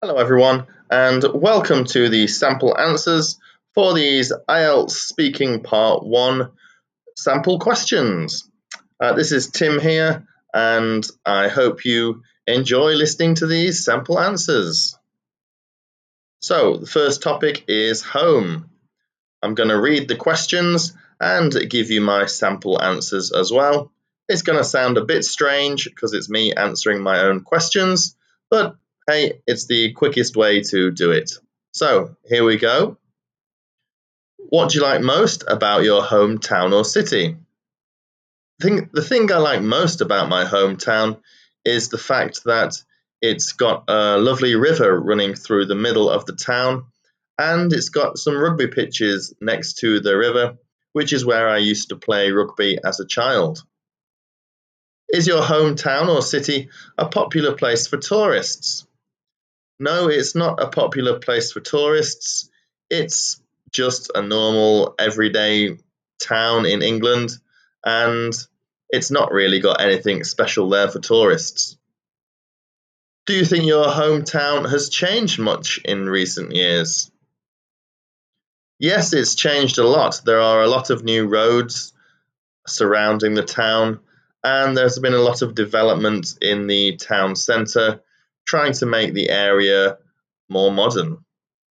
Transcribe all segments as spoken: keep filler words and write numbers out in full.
Hello, everyone, and welcome to the sample answers for these I E L T S Speaking Part one sample questions. Uh, this is Tim here, and I hope you enjoy listening to these sample answers. So, the first topic is home. I'm going to read the questions and give you my sample answers as well. It's going to sound a bit strange because it's me answering my own questions, but hey, it's the quickest way to do it. So, here we go. What do you like most about your hometown or city? The thing, the thing I like most about my hometown is the fact that it's got a lovely river running through the middle of the town, and it's got some rugby pitches next to the river, which is where I used to play rugby as a child. Is your hometown or city a popular place for tourists? No, it's not a popular place for tourists. It's just a normal, everyday town in England, and it's not really got anything special there for tourists. Do you think your hometown has changed much in recent years? Yes, it's changed a lot. There are a lot of new roads surrounding the town, and there's been a lot of development in the town centre, trying to make the area more modern.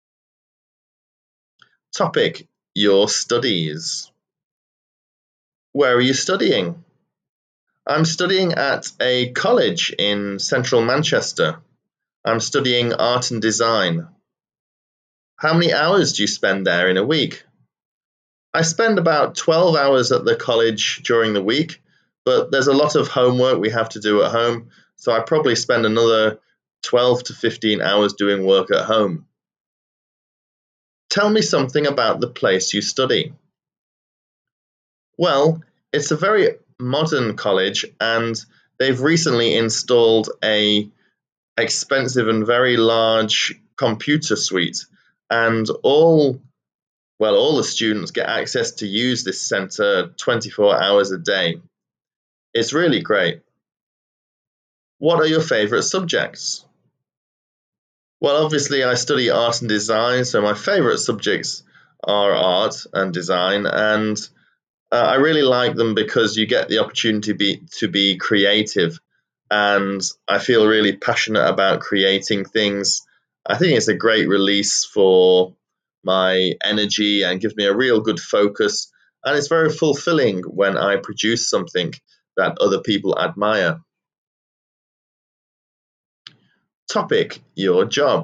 Topic: your studies. Where are you studying? I'm studying at a college in central Manchester. I'm studying art and design. How many hours do you spend there in a week? I spend about twelve hours at the college during the week, but there's a lot of homework we have to do at home, so I probably spend another twelve to fifteen hours doing work at home. Tell me something about the place you study. Well, it's a very modern college, and they've recently installed a expensive and very large computer suite, and all well all the students get access to use this center twenty-four hours a day. It's really great. What are your favorite subjects? Well, obviously I study art and design, so my favorite subjects are art and design, and uh, I really like them because you get the opportunity to be, to be creative, and I feel really passionate about creating things. I think it's a great release for my energy and gives me a real good focus, and it's very fulfilling when I produce something that other people admire. Topic: your job.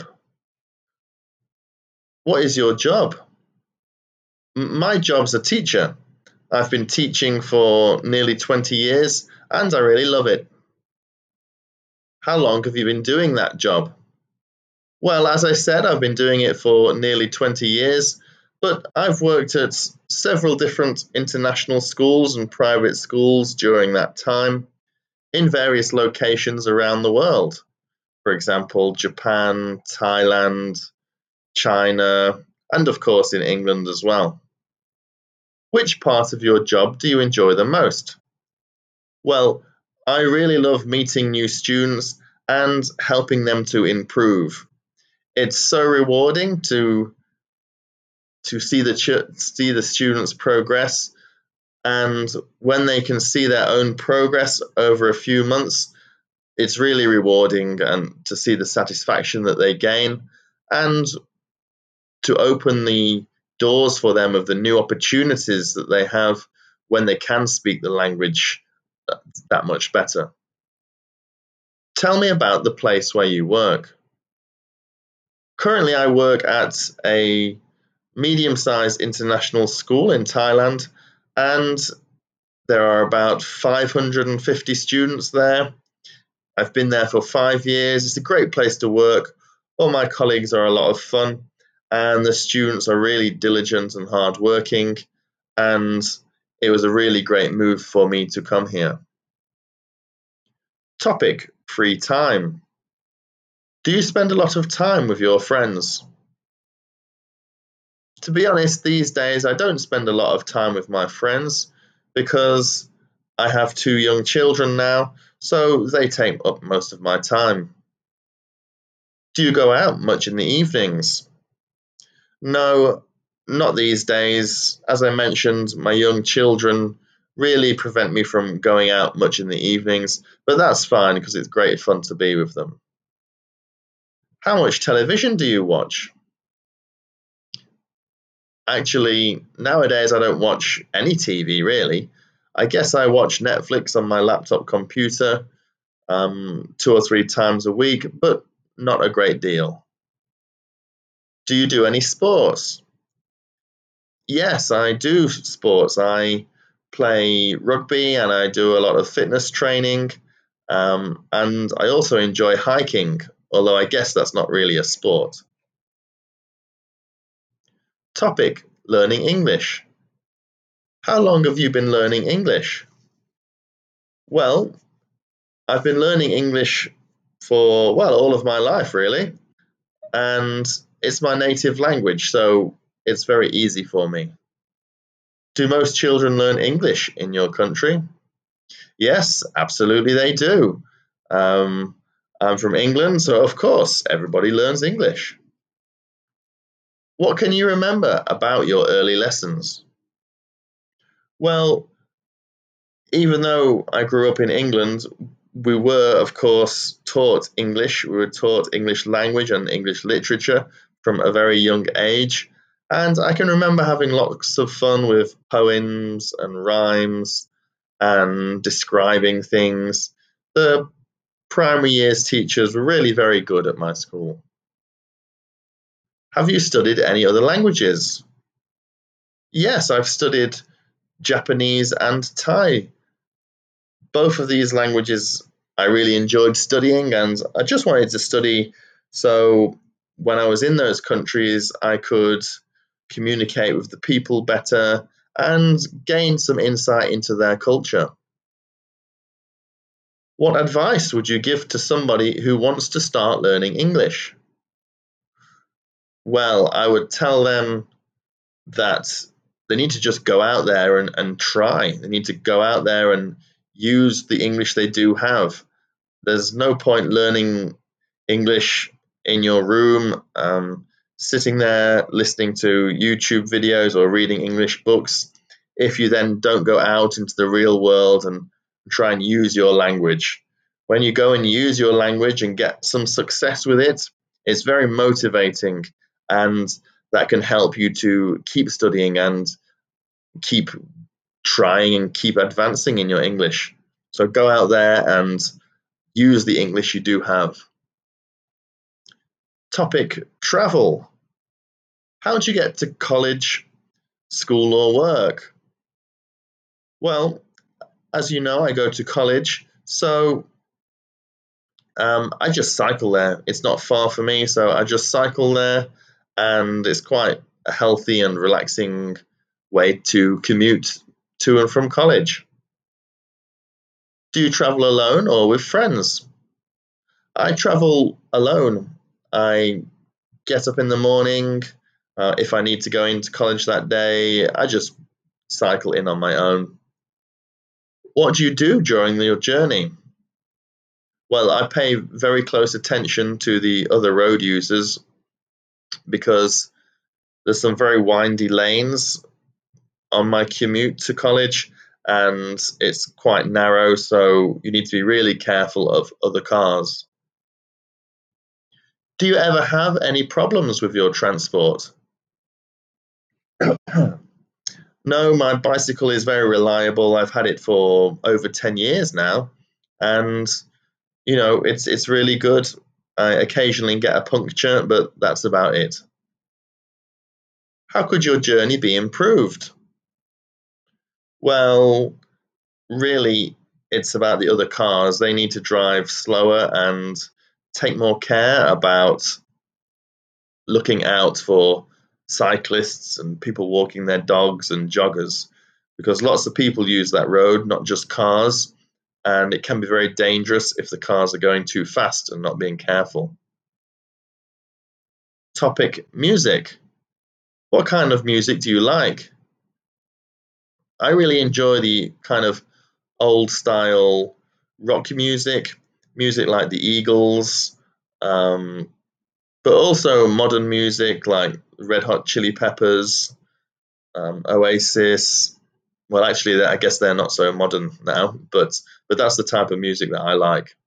What is your job? M- My job's a teacher. I've been teaching for nearly twenty years and I really love it. How long have you been doing that job? Well, as I said, I've been doing it for nearly twenty years, but I've worked at several different international schools and private schools during that time in various locations around the world. For example, Japan, Thailand, China, and of course in England as well. Which part of your job do you enjoy the most? Well, I really love meeting new students and helping them to improve. It's so rewarding to to see the ch- see the students progress, and when they can see their own progress over a few months, it's really rewarding and to see the satisfaction that they gain and to open the doors for them of the new opportunities that they have when they can speak the language that, that much better. Tell me about the place where you work. Currently, I work at a medium sized international school in Thailand, and there are about five hundred fifty students there. I've been there for five years. It's a great place to work. All my colleagues are a lot of fun, and the students are really diligent and hardworking. And it was a really great move for me to come here. Topic: free time. Do you spend a lot of time with your friends? To be honest, these days I don't spend a lot of time with my friends because I have two young children now, so they take up most of my time. Do you go out much in the evenings? No, not these days. As I mentioned, my young children really prevent me from going out much in the evenings, but that's fine because it's great fun to be with them. How much television do you watch? Actually, nowadays I don't watch any T V really. I guess I watch Netflix on my laptop computer um, two or three times a week, but not a great deal. Do you do any sports? Yes, I do sports. I play rugby and I do a lot of fitness training. Um, and I also enjoy hiking, although I guess that's not really a sport. Topic: learning English. How long have you been learning English? Well, I've been learning English for, well, all of my life, really. And it's my native language, so it's very easy for me. Do most children learn English in your country? Yes, absolutely they do. Um, I'm from England, so of course everybody learns English. What can you remember about your early lessons? Well, even though I grew up in England, we were, of course, taught English. We were taught English language and English literature from a very young age. And I can remember having lots of fun with poems and rhymes and describing things. The primary years teachers were really very good at my school. Have you studied any other languages? Yes, I've studied Japanese and Thai. Both of these languages I really enjoyed studying, and I just wanted to study so when I was in those countries, I could communicate with the people better and gain some insight into their culture. What advice would you give to somebody who wants to start learning English? Well, I would tell them that they need to just go out there and, and try. They need to go out there and use the English they do have. There's no point learning English in your room, um, sitting there listening to YouTube videos or reading English books if you then don't go out into the real world and try and use your language. When you go and use your language and get some success with it, it's very motivating, and that can help you to keep studying and keep trying and keep advancing in your English. So go out there and use the English you do have. Topic: travel. How do you get to college, school, or work? Well, as you know, I go to college, so um, I just cycle there. It's not far for me, so I just cycle there, and it's quite a healthy and relaxing way to commute to and from college. Do you travel alone or with friends? I travel alone. I get up in the morning. Uh, if I need to go into college that day, I just cycle in on my own. What do you do during your journey? Well, I pay very close attention to the other road users because there's some very windy lanes on my commute to college, and it's quite narrow, so you need to be really careful of other cars. Do you ever have any problems with your transport? No, my bicycle is very reliable. I've had it for over ten years now, and you know, it's it's really good. I occasionally get a puncture, but that's about it. How could your journey be improved? Well, really, it's about the other cars. They need to drive slower and take more care about looking out for cyclists and people walking their dogs and joggers, because lots of people use that road, not just cars, and it can be very dangerous if the cars are going too fast and not being careful. Topic: music. What kind of music do you like? I really enjoy the kind of old style rock music, music like the Eagles, um, but also modern music like Red Hot Chili Peppers, um, Oasis. Well, actually, I guess they're not so modern now, but but that's the type of music that I like.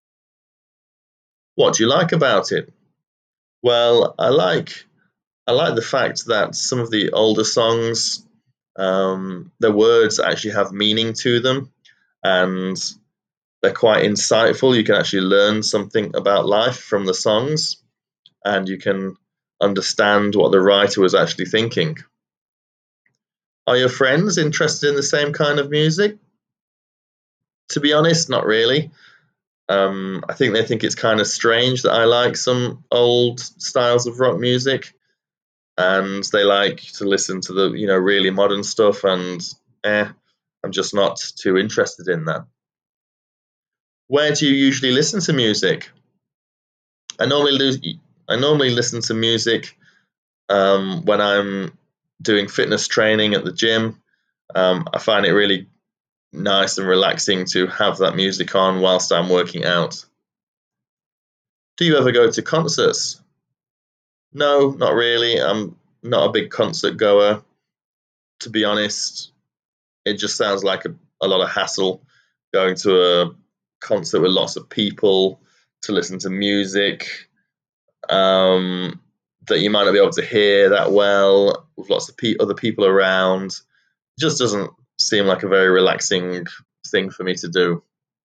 What do you like about it? Well, I like I like the fact that some of the older songs, um, the words actually have meaning to them, and they're quite insightful. You can actually learn something about life from the songs, and you can understand what the writer was actually thinking. Are your friends interested in the same kind of music? To be honest, not really. Um, I think they think it's kind of strange that I like some old styles of rock music, and they like to listen to the you know really modern stuff, and eh, I'm just not too interested in that. Where do you usually listen to music? I normally lo- I normally listen to music um, when I'm doing fitness training at the gym. Um, I find it really nice and relaxing to have that music on whilst I'm working out. Do you ever go to concerts? No, not really. I'm not a big concert goer, to be honest. It just sounds like a, a lot of hassle going to a concert with lots of people to listen to music um, that you might not be able to hear that well with lots of pe- other people around. It just doesn't seem like a very relaxing thing for me to do.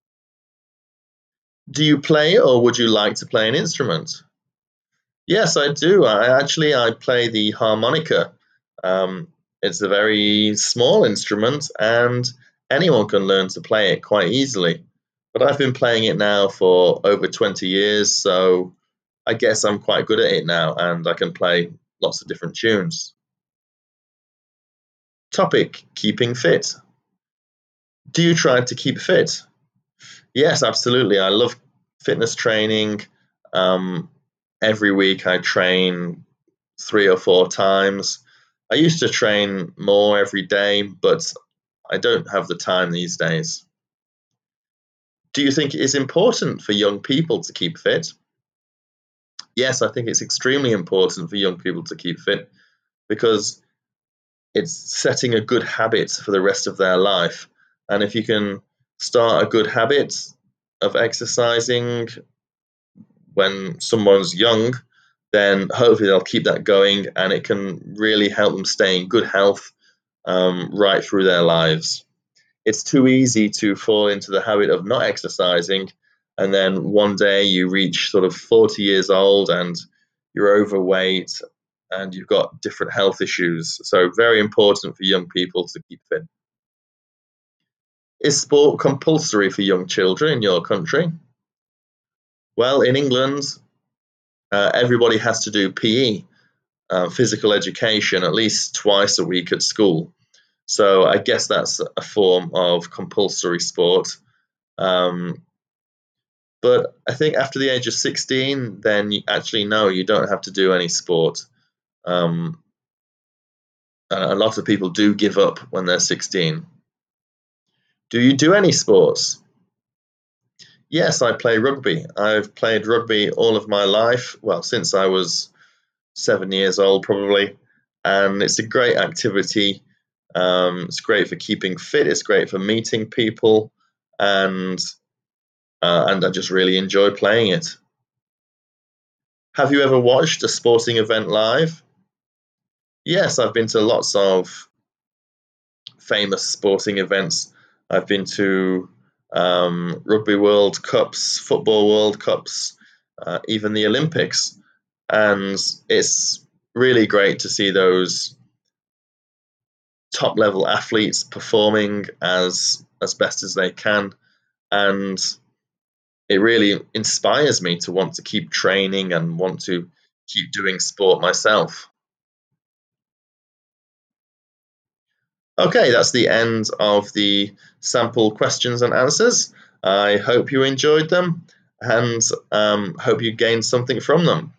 Do you play or would you like to play an instrument? Yes, I do. I actually I play the harmonica. Um, it's a very small instrument, and anyone can learn to play it quite easily. But I've been playing it now for over twenty years, so I guess I'm quite good at it now, and I can play lots of different tunes. Topic: keeping fit. Do you try to keep fit? Yes, absolutely. I love fitness training. Um, every week I train three or four times. I used to train more every day, but I don't have the time these days. Do you think it is important for young people to keep fit? Yes, I think it's extremely important for young people to keep fit because it's setting a good habit for the rest of their life. And if you can start a good habit of exercising when someone's young, then hopefully they'll keep that going and it can really help them stay in good health um, right through their lives. It's too easy to fall into the habit of not exercising, and then one day you reach sort of forty years old and you're overweight and you've got different health issues. So, very important for young people to keep fit. Is sport compulsory for young children in your country? Well, in England, uh, everybody has to do P E, uh, physical education, at least twice a week at school. So I guess that's a form of compulsory sport. Um, but I think after the age of sixteen, then you actually no, you don't have to do any sport. Um, a lot of people do give up when they're sixteen. Do you do any sports? Yes, I play rugby. I've played rugby all of my life, well, since I was seven years old, probably. And it's a great activity. Um, it's great for keeping fit. It's great for meeting people, and uh, and I just really enjoy playing it. Have you ever watched a sporting event live? Yes, I've been to lots of famous sporting events. I've been to um, Rugby World Cups, Football World Cups, uh, even the Olympics, and it's really great to see those top level athletes performing as as best as they can, and it really inspires me to want to keep training and want to keep doing sport myself. Okay, that's the end of the sample questions and answers. I hope you enjoyed them and um, hope you gained something from them.